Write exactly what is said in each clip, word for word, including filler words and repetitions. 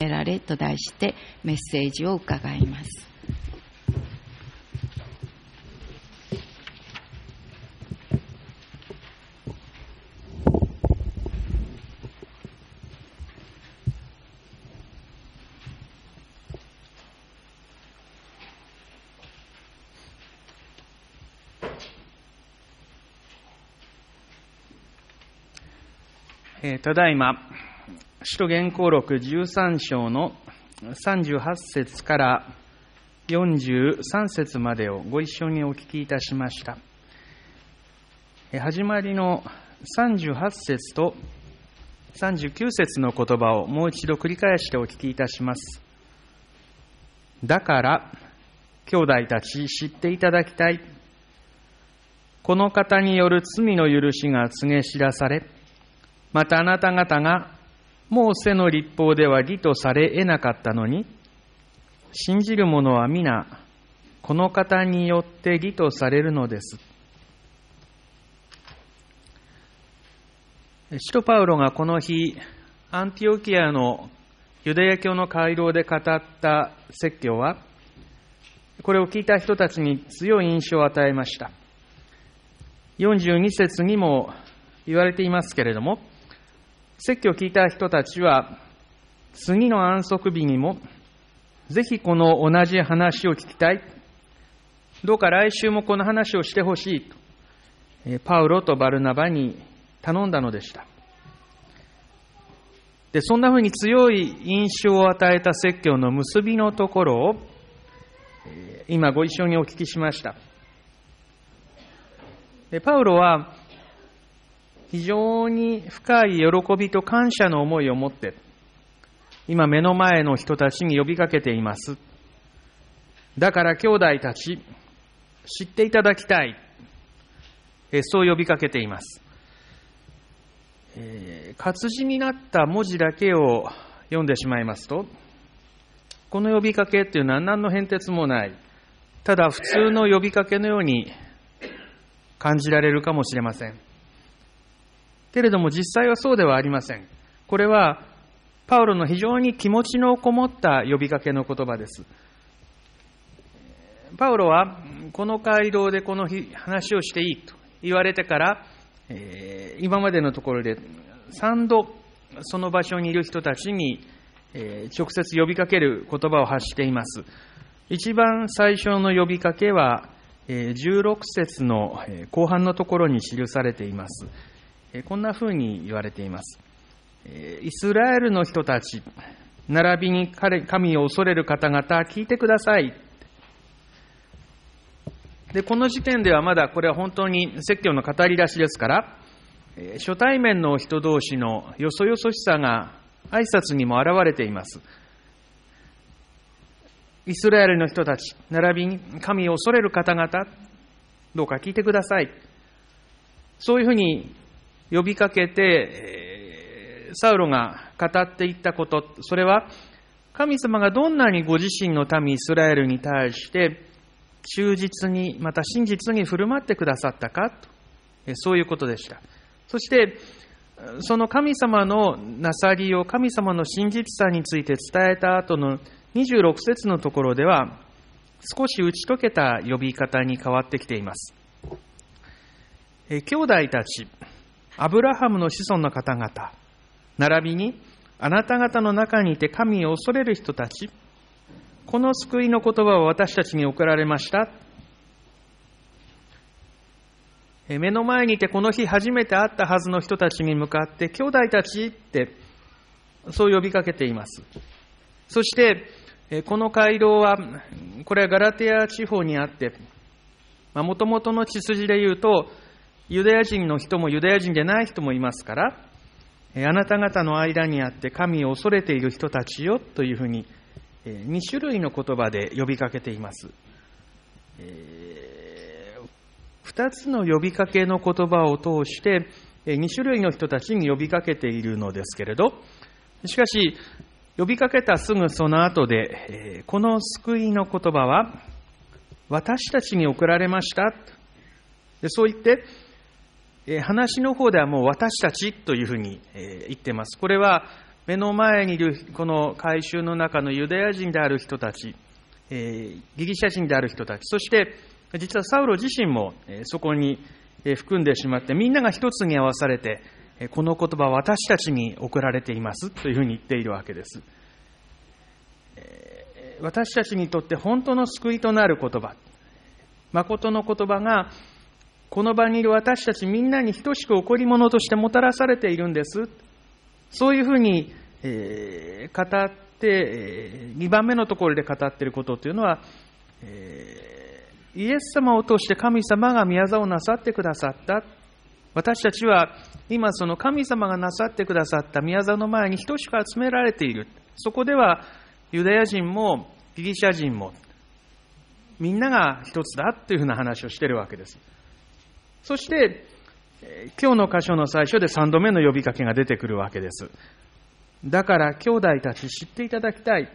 けられと題してメッセージを伺います。 ただいま、使徒言行録じゅうさん章のさんじゅうはち節からよんじゅうさん節までをご一緒にお聞きいたしました。始まりのさんじゅうはち節とさんじゅうきゅう節の言葉をもう一度繰り返してお聞きいたします。だから、兄弟たち知っていただきたい。この方による罪の許しが告げ知らされ、またあなた方がモーセの律法では義とされ得なかったのに、信じる者は皆この方によって義とされるのです。使徒パウロがこの日、アンティオキアのユダヤ教の回廊で語った説教は、これを聞いた人たちに強い印象を与えました。よんじゅうに節にも言われていますけれども、説教を聞いた人たちは、次の安息日にも、ぜひこの同じ話を聞きたい。どうか来週もこの話をしてほしいと、パウロとバルナバに頼んだのでした。で、そんなふうに強い印象を与えた説教の結びのところを、今ご一緒にお聞きしました。で、パウロは、非常に深い喜びと感謝の思いを持って、今目の前の人たちに呼びかけています。だから兄弟たち、知っていただきたい。そう呼びかけています。えー、活字になった文字だけを読んでしまいますと、この呼びかけというのは何の変哲もない、ただ普通の呼びかけのように感じられるかもしれません。けれども実際はそうではありません。これはパウロの非常に気持ちのこもった呼びかけの言葉です。パウロはこの回廊でこの日話をしていいと言われてから、えー、今までのところでさんどその場所にいる人たちに、えー、直接呼びかける言葉を発しています。一番最初の呼びかけは、えー、じゅうろく節の後半のところに記されています。こんなふうに言われています。イスラエルの人たち、並びに神を恐れる方々、聞いてください。で、この時点ではまだこれは本当に説教の語り出しですから、初対面の人同士のよそよそしさが挨拶にも現れています。イスラエルの人たち、並びに神を恐れる方々、どうか聞いてください。そういうふうに呼びかけて、サウロが語っていったこと、それは神様がどんなにご自身の民イスラエルに対して忠実に、また真実に振る舞ってくださったかと、そういうことでした。そしてその神様のなさりを、神様の真実さについて伝えた後のにじゅうろく節のところでは、少し打ち解けた呼び方に変わってきています。え兄弟たち、アブラハムの子孫の方々、並びにあなた方の中にいて神を恐れる人たち、この救いの言葉を私たちに送られました。目の前にいてこの日初めて会ったはずの人たちに向かって、兄弟たちってそう呼びかけています。そしてこの回廊は、これはガラテヤ地方にあって、もともとの血筋で言うとユダヤ人の人もユダヤ人でない人もいますから、あなた方の間にあって神を恐れている人たちよというふうにに種類の言葉で呼びかけています。ふたつの呼びかけの言葉を通してに種類の人たちに呼びかけているのですけれど、しかし呼びかけたすぐその後で、この救いの言葉は私たちに送られました。でそう言って話の方ではもう私たちというふうに言っています。これは目の前にいるこの改宗の中のユダヤ人である人たち、えー、ギリシャ人である人たち、そして実はサウロ自身もそこに含んでしまって、みんなが一つに合わされて、この言葉は私たちに送られていますというふうに言っているわけです。私たちにとって本当の救いとなる言葉、誠の言葉がこの場にいる私たちみんなに等しく贈り物としてもたらされているんです。そういうふうに、えー、語って、にばんめのところで語っていることというのは、えー、イエス様を通して神様が宮座をなさってくださった。私たちは今その神様がなさってくださった宮座の前に等しく集められている。そこではユダヤ人もギリシャ人もみんなが一つだというふうな話をしているわけです。そして今日の箇所の最初でさんどめの呼びかけが出てくるわけです。だから兄弟たち知っていただきたい。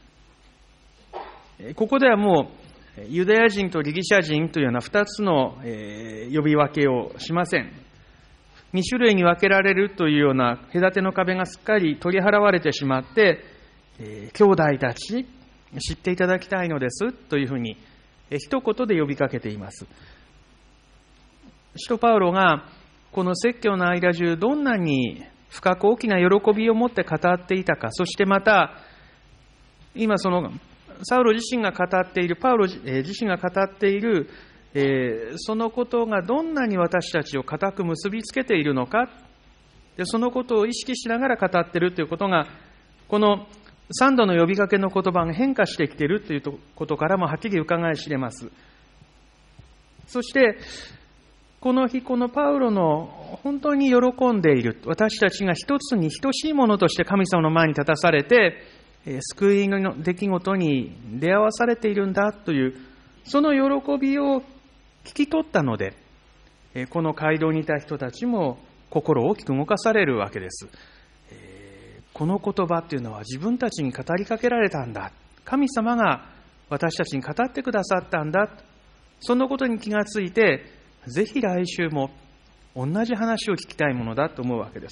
ここではもうユダヤ人とギリシャ人というような二つの呼び分けをしません。二種類に分けられるというような隔ての壁がすっかり取り払われてしまって、兄弟たち知っていただきたいのですというふうに一言で呼びかけています。使徒パウロがこの説教の間中どんなに深く大きな喜びを持って語っていたか、そしてまた今そのサウロ自身が語っている、パウロ自身が語っている、えー、そのことがどんなに私たちを固く結びつけているのか、でそのことを意識しながら語っているということが、この三度の呼びかけの言葉が変化してきているということからもはっきり伺い知れます。そしてこの日、このパウロの本当に喜んでいる、私たちが一つに等しいものとして神様の前に立たされて、救いの出来事に出会わされているんだという、その喜びを聞き取ったので、この街道にいた人たちも心を大きく動かされるわけです。この言葉というのは自分たちに語りかけられたんだ。神様が私たちに語ってくださったんだ。そのことに気がついて、ぜひ来週も同じ話を聞きたいものだと思うわけです。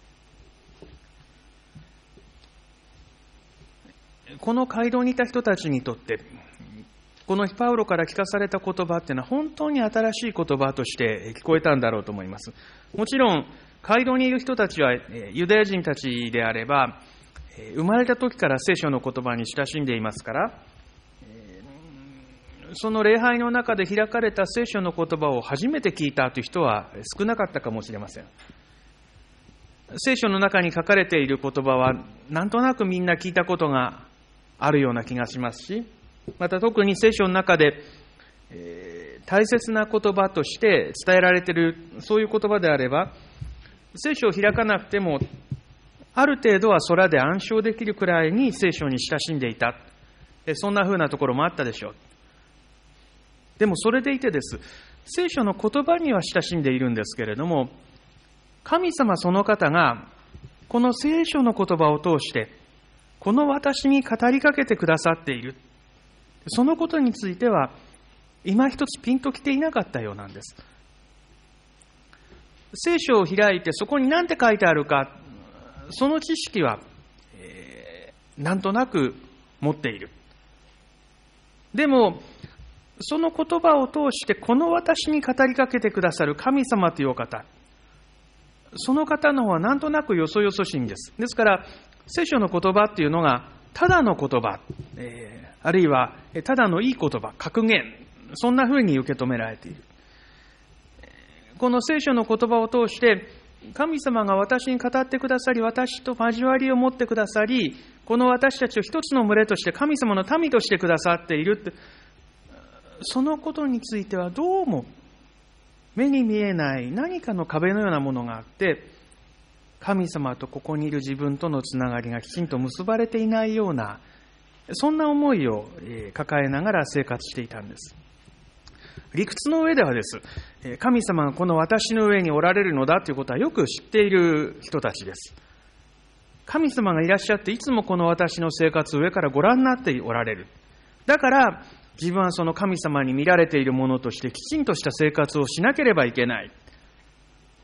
この街道にいた人たちにとって、このパウロから聞かされた言葉っていうのは本当に新しい言葉として聞こえたんだろうと思います。もちろん街道にいる人たちはユダヤ人たちであれば、生まれた時から聖書の言葉に親しんでいますから、その礼拝の中で開かれた聖書の言葉を初めて聞いたという人は少なかったかもしれません。聖書の中に書かれている言葉はなんとなくみんな聞いたことがあるような気がしますし、また特に聖書の中で、えー、大切な言葉として伝えられているそういう言葉であれば、聖書を開かなくてもある程度は空で暗唱できるくらいに聖書に親しんでいた、そんな風なところもあったでしょう。でもそれでいてです、聖書の言葉には親しんでいるんですけれども、神様その方がこの聖書の言葉を通してこの私に語りかけてくださっている、そのことについては今一つピンときていなかったようなんです。聖書を開いてそこに何て書いてあるか、その知識は、えー、なんとなく持っている。でもその言葉を通してこの私に語りかけてくださる神様というお方、その方の方はなんとなくよそよそしいんです。ですから聖書の言葉っていうのがただの言葉、えー、あるいはただのいい言葉、格言、そんな風に受け止められている。この聖書の言葉を通して神様が私に語ってくださり、私と交わりを持ってくださり、この私たちを一つの群れとして神様の民としてくださっているって、そのことについてはどうも目に見えない何かの壁のようなものがあって、神様とここにいる自分とのつながりがきちんと結ばれていないような、そんな思いを抱えながら生活していたんです。理屈の上ではです、神様がこの私の上におられるのだということはよく知っている人たちです。神様がいらっしゃっていつもこの私の生活を上からご覧になっておられる。だから自分はその神様に見られているものとしてきちんとした生活をしなければいけない。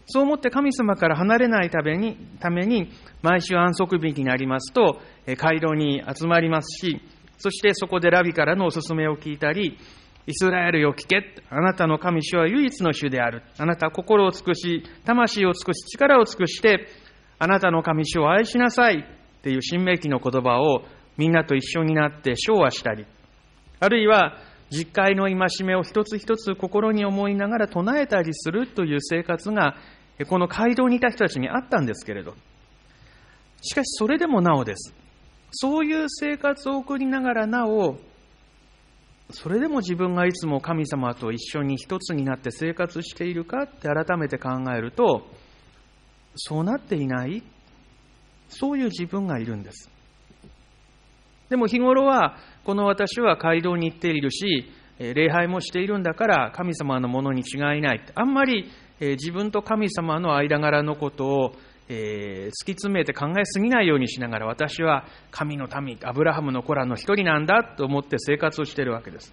そう思って神様から離れないために、ために毎週安息日になりますと、街道に集まりますし、そしてそこでラビからのお勧めを聞いたり、イスラエルよ聞け、あなたの神主は唯一の主である。あなたは心を尽くし、魂を尽くし、力を尽くして、あなたの神主を愛しなさいっていう新明記の言葉をみんなと一緒になって唱和したり、あるいは実会の戒めを一つ一つ心に思いながら唱えたりするという生活が、この街道にいた人たちにあったんですけれど、しかしそれでもなおです。そういう生活を送りながらなお、それでも自分がいつも神様と一緒に一つになって生活しているかって改めて考えると、そうなっていない、そういう自分がいるんです。でも日頃は、この私は街道に行っているし、礼拝もしているんだから神様のものに違いない。あんまり自分と神様の間柄のことをえー、突き詰めて考えすぎないようにしながら、私は神の民、アブラハムの子らの一人なんだと思って生活をしているわけです。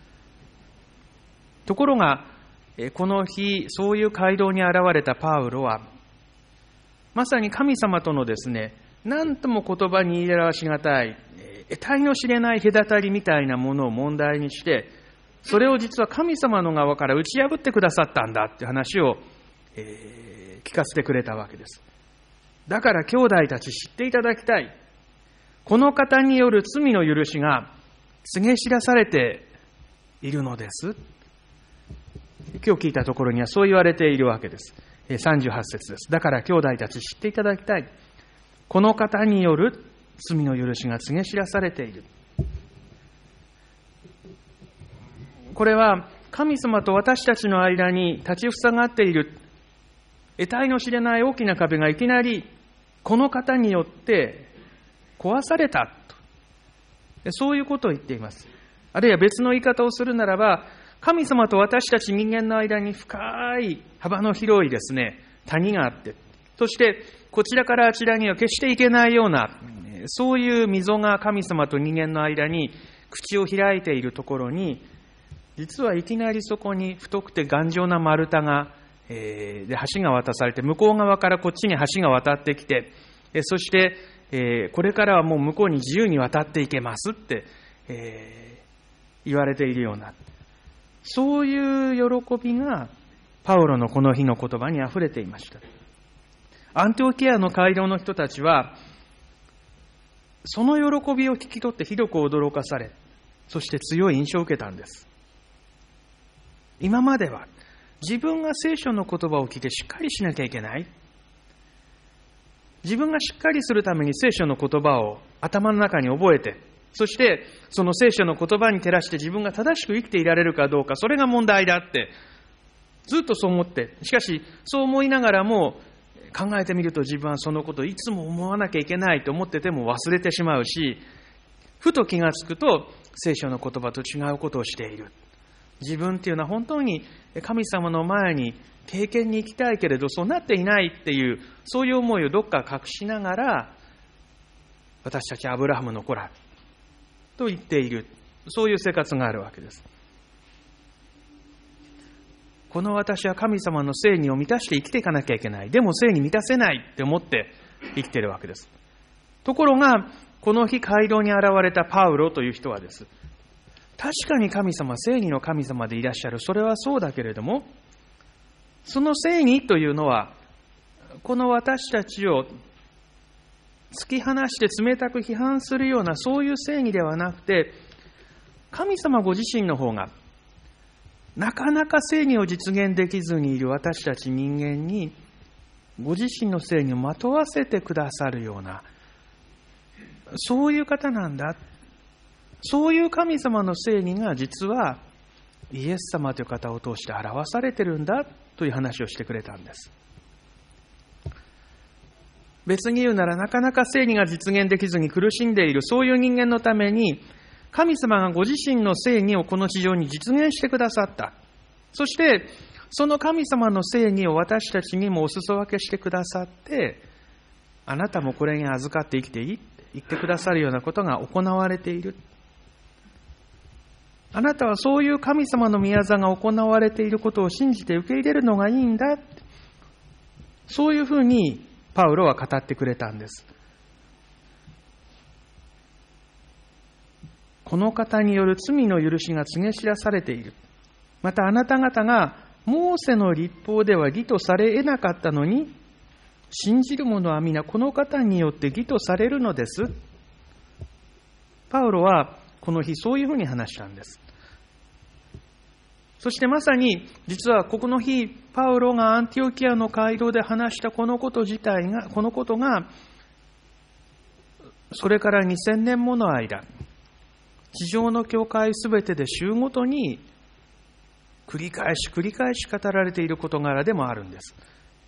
ところが、この日、そういう街道に現れたパウロは、まさに神様とのですね、何とも言葉に言い表しがたい、得体の知れない隔たりみたいなものを問題にして、それを実は神様の側から打ち破ってくださったんだって話を、えー、聞かせてくれたわけです。だから兄弟たち知っていただきたい。この方による罪の許しが告げ知らされているのです。今日聞いたところにはそう言われているわけです。さんじゅうはち節です。だから兄弟たち知っていただきたい。この方による罪の許しが告げ知らされている。これは神様と私たちの間に立ちふさがっている得体の知れない大きな壁がいきなりこの方によって壊されたと、そういうことを言っています。あるいは別の言い方をするならば、神様と私たち人間の間に深い幅の広いですね、谷があって、そしてこちらからあちらには決していけないような、そういう溝が神様と人間の間に口を開いているところに、実はいきなりそこに太くて頑丈な丸太がえー、で橋が渡されて、向こう側からこっちに橋が渡ってきて、えー、そして、えー、これからはもう向こうに自由に渡っていけますって、えー、言われているような、そういう喜びがパウロのこの日の言葉にあふれていました。アンティオキアの街道の人たちはその喜びを聞き取ってひどく驚かされ、そして強い印象を受けたんです。今までは自分が聖書の言葉を聞いてしっかりしなきゃいけない。自分がしっかりするために聖書の言葉を頭の中に覚えて、そしてその聖書の言葉に照らして自分が正しく生きていられるかどうか、それが問題だってずっとそう思って、しかしそう思いながらも考えてみると、自分はそのことをいつも思わなきゃいけないと思ってても忘れてしまうし、ふと気がつくと聖書の言葉と違うことをしている。自分っていうのは本当に神様の前に経験に行きたいけれどそうなっていないっていう、そういう思いをどっか隠しながら、私たちアブラハムの子らと言っている、そういう生活があるわけです。この私は神様の聖義を満たして生きていかなきゃいけない。でも聖義満たせないって思って生きているわけです。ところがこの日街道に現れたパウロという人はです、確かに神様、聖義の神様でいらっしゃる。それはそうだけれども、その聖義というのは、この私たちを突き放して冷たく批判するような、そういう正義ではなくて、神様ご自身の方が、なかなか正義を実現できずにいる私たち人間に、ご自身の正義をまとわせてくださるような、そういう方なんだ。そういう神様の正義が実はイエス様という方を通して表されてるんだという話をしてくれたんです。別に言うなら、なかなか正義が実現できずに苦しんでいるそういう人間のために、神様がご自身の正義をこの地上に実現してくださった。そしてその神様の正義を私たちにもお裾分けしてくださって、あなたもこれに預かって生きていいって言ってくださるようなことが行われている。あなたはそういう神様の御業が行われていることを信じて受け入れるのがいいんだ。 そういうふうにパウロは語ってくれたんです。この方による罪の許しが告げ知らされている。またあなた方がモーセの律法では義とされ得なかったのに、信じる者は皆この方によって義とされるのです。パウロはこの日そういうふうに話したんです。そしてまさに実はここの日パウロがアンティオキアの街道で話したこのこと自体が、このことがそれからにせんねんもの間、地上の教会すべてで週ごとに繰り返し繰り返し語られている事柄でもあるんです。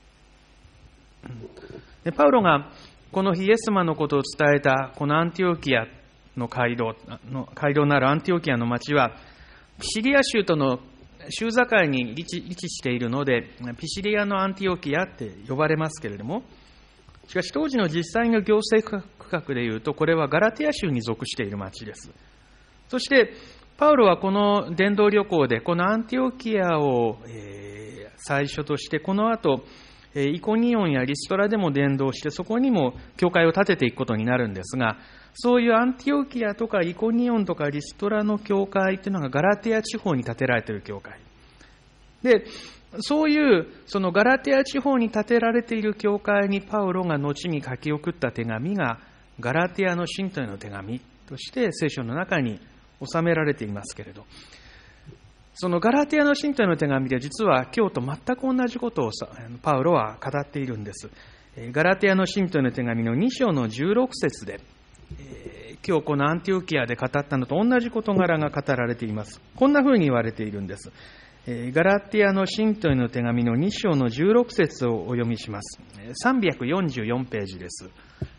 でパウロがこの日イエス様のことを伝えたこのアンティオキアの街道の街道なるアンティオキアの町はピシリア州との州境に位置、位置しているのでピシリアのアンティオキアって呼ばれますけれども、しかし当時の実際の行政区画でいうとこれはガラティア州に属している町です。そしてパウロはこの伝道旅行でこのアンティオキアを、えー、最初として、この後イコニオンやリストラでも伝道して、そこにも教会を建てていくことになるんですが、そういうアンティオキアとかイコニオンとかリストラの教会っていうのがガラティア地方に建てられている教会で、そういうそのガラティア地方に建てられている教会にパウロが後に書き送った手紙がガラティアの信徒への手紙として聖書の中に収められていますけれど、そのガラティアの信徒への手紙で実は今日と全く同じことをパウロは語っているんです。ガラティアの信徒への手紙のに章のじゅうろく節で、今日このアンティオキアで語ったのと同じ事柄が語られています。こんな風に言われているんです。ガラティアの信徒への手紙のに章のじゅうろく節をお読みします。さんびゃくよんじゅうよんページです。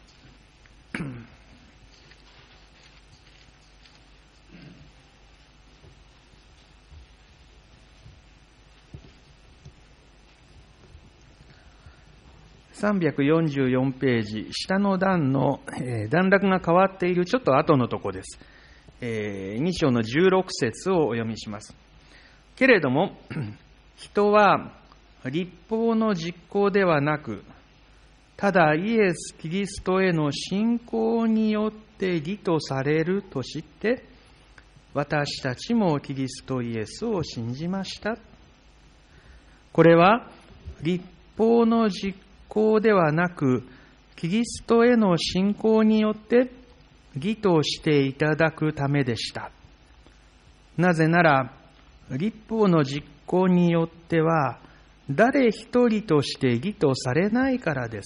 さんびゃくよんじゅうよんページ、下の段の、えー、段落が変わっているちょっと後のとこです。えー、に章のじゅうろく節をお読みします。けれども、人は律法の実行ではなく、ただイエス・キリストへの信仰によって義とされると知って、私たちもキリストイエスを信じました。これは律法の実行行ではなく、キリストへの信仰によって義としていただくためでした。なぜなら、律法の実行によっては、誰一人として義とされないからです。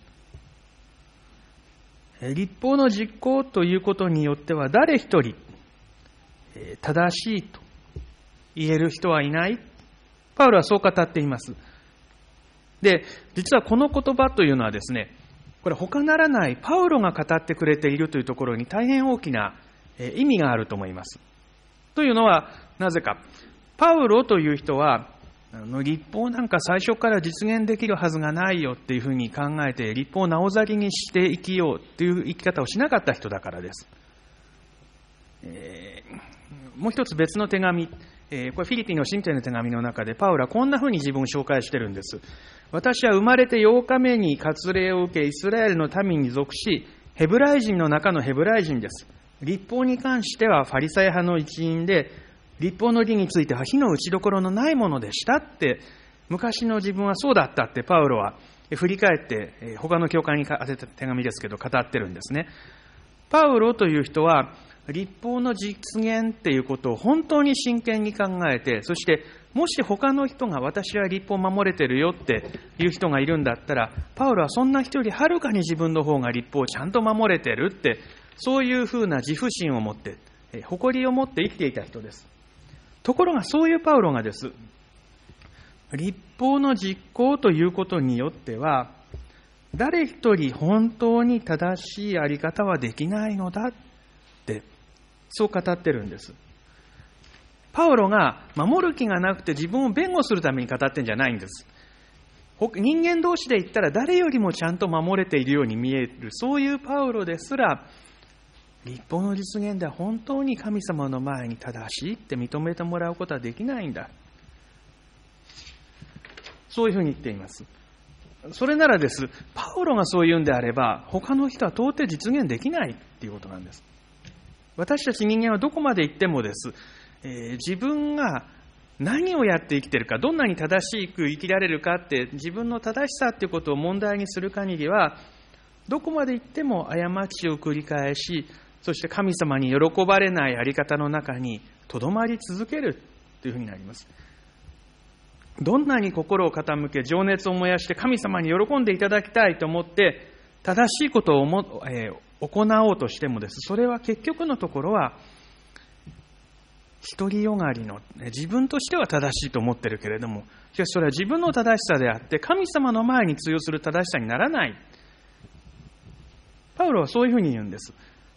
律法の実行ということによっては、誰一人、正しいと言える人はいない。パウロはそう語っています。で、実はこの言葉というのはですね、これ他ならないパウロが語ってくれているというところに大変大きな意味があると思います。というのはなぜか、パウロという人は律法なんか最初から実現できるはずがないよっていうふうに考えて、律法をなおざりにして生きようという生き方をしなかった人だからです。えー、もう一つ別の手紙、えー、これフィリピンの信徒への手紙の中でパウロはこんなふうに自分を紹介してるんです。私は生まれてようかめに割礼を受け、イスラエルの民に属し、ヘブライ人の中のヘブライ人です。律法に関してはファリサイ派の一員で、律法の義については火の打ちどころのないものでしたって、昔の自分はそうだったってパウロは振り返って他の教会に宛てた手紙ですけど語ってるんですね。パウロという人は律法の実現っていうことを本当に真剣に考えて、そしてもし他の人が私は律法を守れてるよっていう人がいるんだったら、パウロはそんな人よりはるかに自分の方が律法をちゃんと守れてるって、そういうふうな自負心を持って、誇りを持って生きていた人です。ところがそういうパウロがです、律法の実行ということによっては、誰一人本当に正しいあり方はできないのだって、そう語ってるんです。パウロが守る気がなくて自分を弁護するために語ってんじゃないんです。人間同士で言ったら誰よりもちゃんと守れているように見える、そういうパウロですら、律法の実現では本当に神様の前に正しいって認めてもらうことはできないんだ。そういうふうに言っています。 それならです、パウロがそう言うんであれば、他の人は到底実現できないっていうことなんです。私たち人間はどこまで行ってもです、えー、自分が何をやって生きているか、どんなに正しく生きられるかって、自分の正しさっていうことを問題にする限りは、どこまで行っても過ちを繰り返し、そして神様に喜ばれないあり方の中にとどまり続けるというふうになります。どんなに心を傾け、情熱を燃やして神様に喜んでいただきたいと思って、正しいことをも、えー、行おうとしてもです、それは結局のところは、独りよがりの、自分としては正しいと思っているけれども、しかしそれは自分の正しさであって、神様の前に通用する正しさにならない。パウロはそういうふうに言うんです。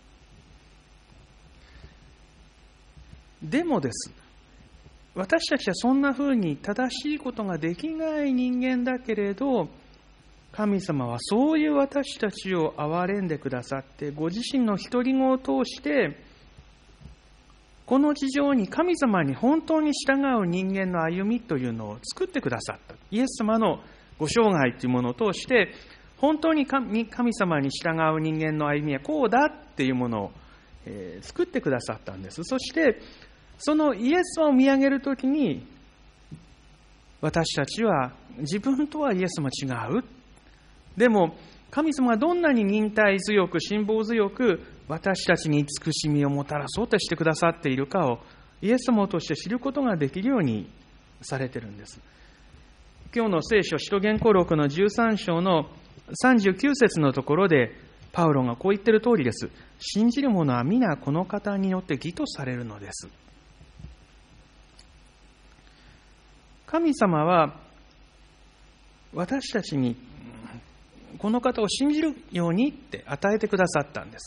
でもです、私たちはそんなふうに正しいことができない人間だけれど、神様はそういう私たちを憐れんでくださって、ご自身の独り子を通して、この地上に神様に本当に従う人間の歩みというのを作ってくださった。イエス様のご生涯というものを通して、本当に神様に従う人間の歩みはこうだっていうものを、えー、作ってくださったんです。そして、そのイエス様を見上げるときに、私たちは自分とはイエス様違う。でも、神様がどんなに忍耐強く、辛抱強く、私たちに慈しみをもたらそうとしてくださっているかを、イエス様として知ることができるようにされているんです。今日の聖書、使徒言行録のじゅうさん章のさんじゅうきゅう節のところで、パウロがこう言っている通りです。信じる者は皆この方によって義とされるのです。神様は私たちにこの方を信じるようにって与えてくださったんです。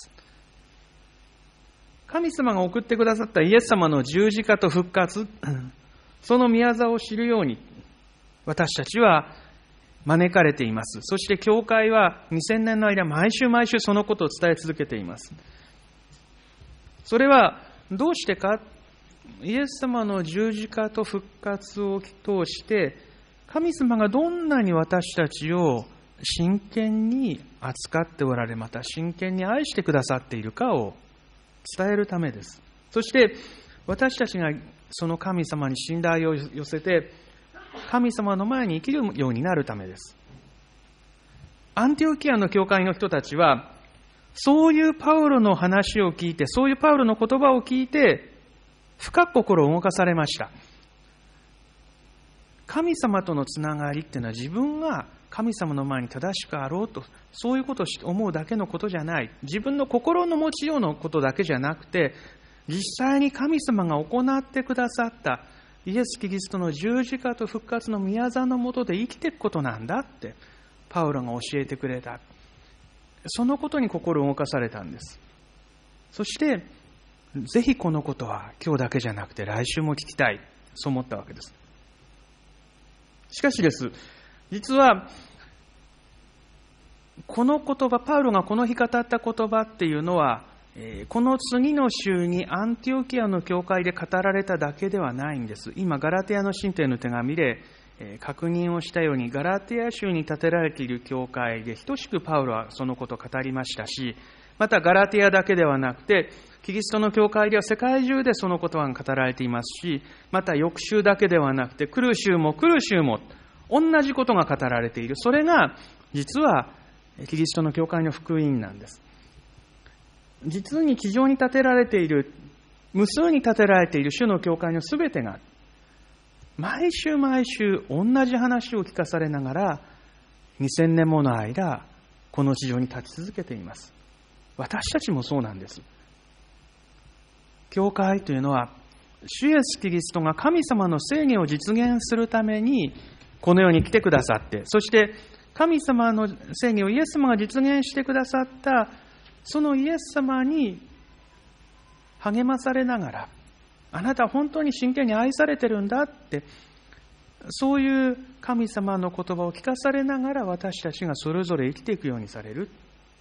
神様が送ってくださったイエス様の十字架と復活、その宮座を知るように私たちは招かれています。そして教会はにせんねんの間毎週毎週そのことを伝え続けています。それはどうしてか、イエス様の十字架と復活を通して、神様がどんなに私たちを真剣に扱っておられ、また真剣に愛してくださっているかを伝えるためです。そして私たちがその神様に信頼を寄せて、神様の前に生きるようになるためです。アンティオキアの教会の人たちは、そういうパウロの話を聞いて、そういうパウロの言葉を聞いて、深く心を動かされました。神様とのつながりっていうのは、自分が神様の前に正しくあろうと、そういうことを思うだけのことじゃない。自分の心の持ちようのことだけじゃなくて、実際に神様が行ってくださったイエス・キリストの十字架と復活の宮座の下で生きていくことなんだってパウロが教えてくれた。そのことに心を動かされたんです。そしてぜひこのことは今日だけじゃなくて来週も聞きたい、そう思ったわけです。しかしです、実はこの言葉、パウロがこの日語った言葉っていうのは、この次の週にアンティオキアの教会で語られただけではないんです。今ガラテヤの信徒への手紙で確認をしたように、ガラテヤ州に建てられている教会で等しくパウロはそのことを語りましたし、またガラテヤだけではなくてキリストの教会では世界中でその言葉が語られていますし、また翌週だけではなくて来る週も来る週も同じことが語られている。それが実はキリストの教会の福音なんです。実に地上に建てられている、無数に建てられている主の教会のすべてが毎週毎週同じ話を聞かされながらにせんねんもの間この地上に立ち続けています。私たちもそうなんです。教会というのは主イエスキリストが神様の正義を実現するためにこの世に来てくださって、そして神様の正義をイエス様が実現してくださったそのイエス様に励まされながら、あなたは本当に真剣に愛されてるんだって、そういう神様の言葉を聞かされながら私たちがそれぞれ生きていくようにされる。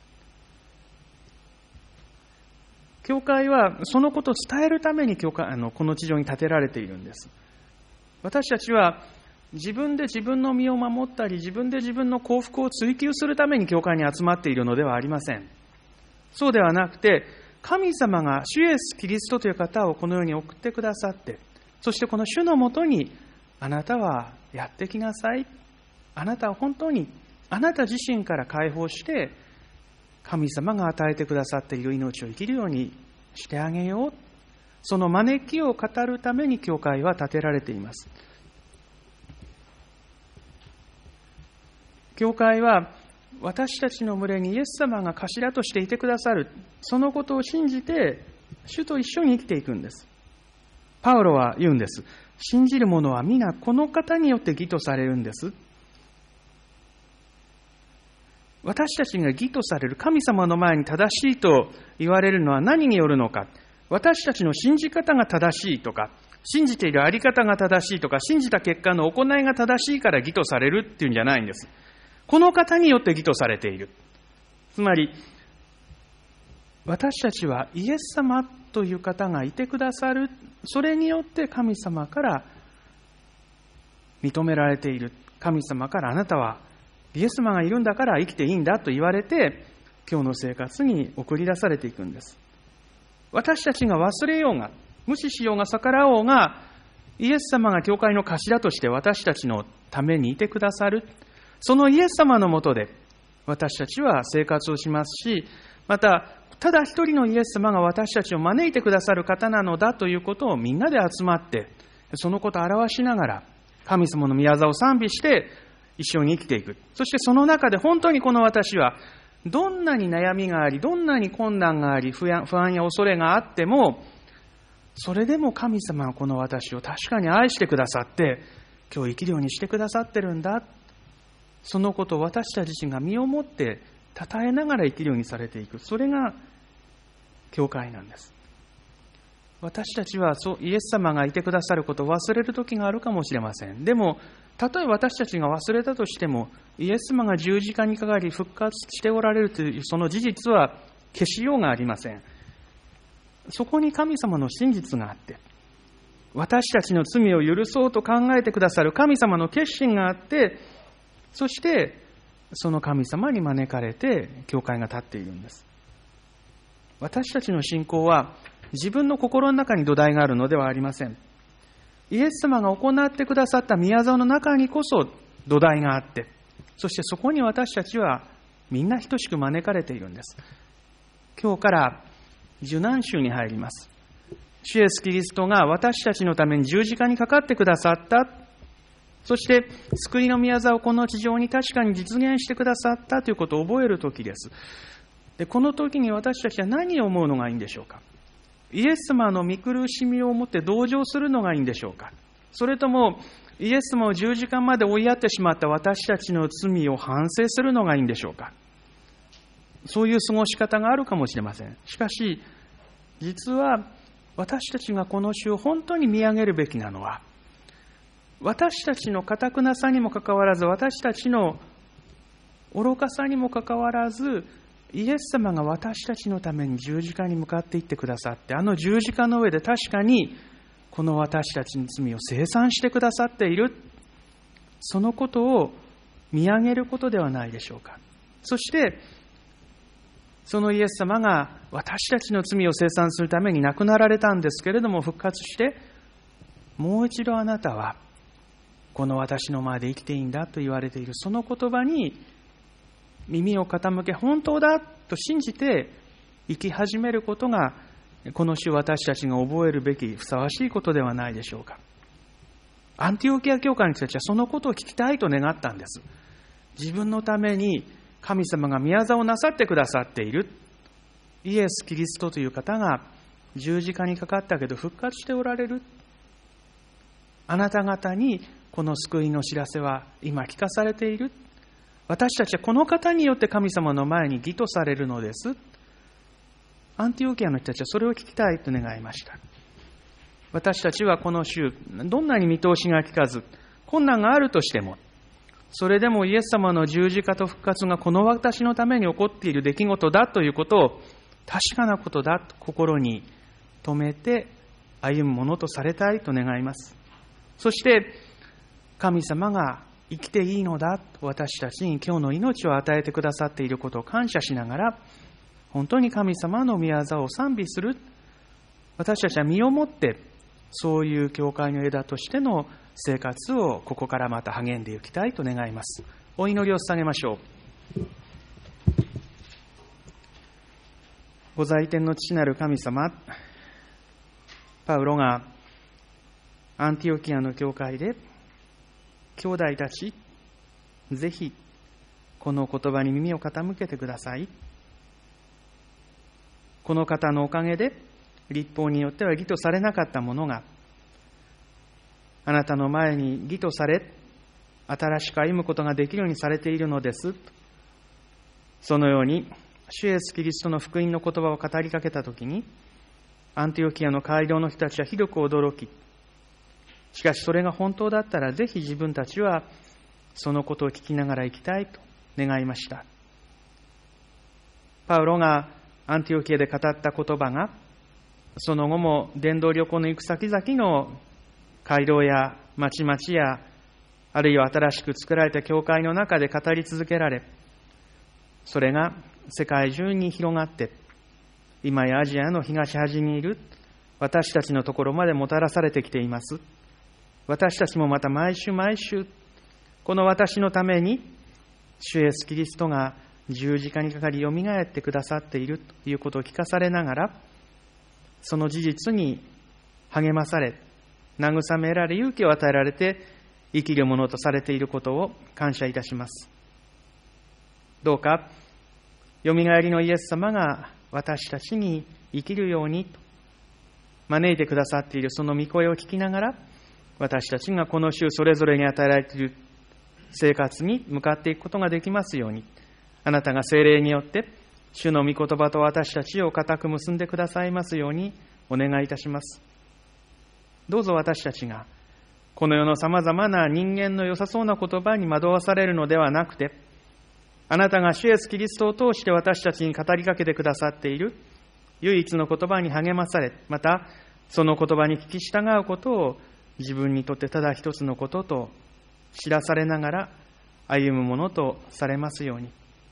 教会はそのことを伝えるために教会、あのこの地上に建てられているんです。私たちは自分で自分の身を守ったり、自分で自分の幸福を追求するために教会に集まっているのではありません。そうではなくて、神様が主イエスキリストという方をこの世に送ってくださって、そしてこの主のもとにあなたはやってきなさい。あなたは本当にあなた自身から解放して、神様が与えてくださっている命を生きるようにしてあげよう。その招きを語るために教会は建てられています。教会は私たちの群れにイエス様が頭としていてくださる、そのことを信じて主と一緒に生きていくんです。パウロは言うんです。信じる者は皆この方によって義とされるんです。私たちが義とされる、神様の前に正しいと言われるのは何によるのか。私たちの信じ方が正しいとか、信じているあり方が正しいとか、信じた結果の行いが正しいから義とされるっていうんじゃないんです。この方によって義とされている。つまり、私たちはイエス様という方がいてくださる。それによって神様から認められている。神様からあなたはイエス様がいるんだから生きていいんだと言われて、今日の生活に送り出されていくんです。私たちが忘れようが、無視しようが逆らおうが、イエス様が教会の頭として私たちのためにいてくださる。そのイエス様のもとで私たちは生活をしますし、また、ただ一人のイエス様が私たちを招いてくださる方なのだということをみんなで集まって、そのことを表しながら、神様の御業を賛美して一緒に生きていく。そしてその中で本当にこの私は、どんなに悩みがあり、どんなに困難があり、不安、不安や恐れがあっても、それでも神様はこの私を確かに愛してくださって、今日生きるようにしてくださってるんだ。そのことを私たち自身が身をもって称えながら生きるようにされていく。それが教会なんです。私たちはそうイエス様がいてくださることを忘れる時があるかもしれません。でも、たとえ私たちが忘れたとしても、イエス様が十字架にかかり復活しておられるというその事実は消しようがありません。そこに神様の真実があって、私たちの罪を許そうと考えてくださる神様の決心があって、そしてその神様に招かれて教会が立っているんです。私たちの信仰は自分の心の中に土台があるのではありません。イエス様が行ってくださった御業の中にこそ土台があって、そしてそこに私たちはみんな等しく招かれているんです。今日から受難週に入ります。主イエスキリストが私たちのために十字架にかかってくださった。そして救いの御業をこの地上に確かに実現してくださったということを覚える時です。で、この時に私たちは何を思うのがいいんでしょうか。イエス様の御苦しみをもって同情するのがいいんでしょうか。それともイエス様を十字架まで追いやってしまった私たちの罪を反省するのがいいんでしょうか。そういう過ごし方があるかもしれません。しかし実は私たちがこの主を本当に見上げるべきなのは、私たちの堅くなさにもかかわらず、私たちの愚かさにもかかわらず、イエス様が私たちのために十字架に向かっていってくださって、あの十字架の上で確かにこの私たちの罪を清算してくださっている。そのことを見上げることではないでしょうか。そしてそのイエス様が私たちの罪を清算するために亡くなられたんですけれども、復活してもう一度あなたはこの私の前で生きていいんだと言われている、その言葉に耳を傾け、本当だと信じて生き始めることが、この週私たちが覚えるべきふさわしいことではないでしょうか。アンティオキア教会の人たちはそのことを聞きたいと願ったんです。自分のために神様が御業をなさってくださっている。イエス・キリストという方が十字架にかかったけど復活しておられる。あなた方にこの救いの知らせは今聞かされている。私たちはこの方によって神様の前に義とされるのです。アンティオキアの人たちはそれを聞きたいと願いました。私たちはこの週、どんなに見通しが利かず、困難があるとしても、それでもイエス様の十字架と復活がこの私のために起こっている出来事だということを、確かなことだと心に留めて歩むものとされたいと願います。そして神様が生きていいのだと私たちに今日の命を与えてくださっていることを感謝しながら、本当に神様の御業を賛美する。私たちは身をもってそういう教会の枝としての生活をここからまた励んでいきたいと願います。お祈りを捧げましょう。ご在天の父なる神様、パウロがアンティオキアの教会で、兄弟たち、ぜひこの言葉に耳を傾けてください。この方のおかげで、律法によっては義とされなかったものが、あなたの前に義とされ、新しく歩むことができるようにされているのです。そのように、主イエスキリストの福音の言葉を語りかけたときに、アンティオキアの街道の人たちはひどく驚き、しかしそれが本当だったら、ぜひ自分たちはそのことを聞きながら生きたいと願いました。パウロがアンティオキアで語った言葉が、その後も伝道旅行の行く先々の街道や町々や、あるいは新しく作られた教会の中で語り続けられ、それが世界中に広がって、今やアジアの東端にいる私たちのところまでもたらされてきています。私たちもまた毎週毎週、この私のために、主イエスキリストが十字架にかかりよみがえってくださっているということを聞かされながら、その事実に励まされ、慰められ、勇気を与えられて生きるものとされていることを感謝いたします。どうか、よみがえりのイエス様が私たちに生きるようにと招いてくださっているその御声を聞きながら、私たちがこの週それぞれに与えられている生活に向かっていくことができますように、あなたが聖霊によって主の御言葉と私たちを固く結んでくださいますようにお願いいたします。どうぞ私たちがこの世のさまざまな人間の良さそうな言葉に惑わされるのではなくて、あなたが主イエスキリストを通して私たちに語りかけてくださっている唯一の言葉に励まされ、またその言葉に聞き従うことを自分にとってただ一つのことと知らされながら歩むものとされますように。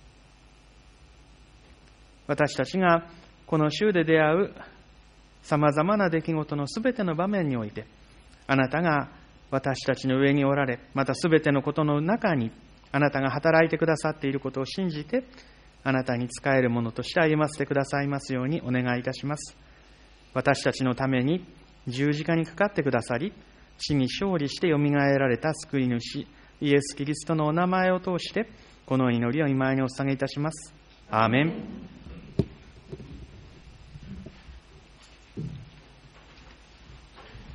私たちがこの週で出会うさまざまな出来事のすべての場面において、あなたが私たちの上におられ、またすべてのことの中にあなたが働いてくださっていることを信じて、あなたに仕えるものとして歩ませてくださいますようにお願いいたします。私たちのために十字架にかかってくださり、死に勝利してよみがえられた救い主イエス・キリストのお名前を通してこの祈りを御前にお捧げいたします。アーメン。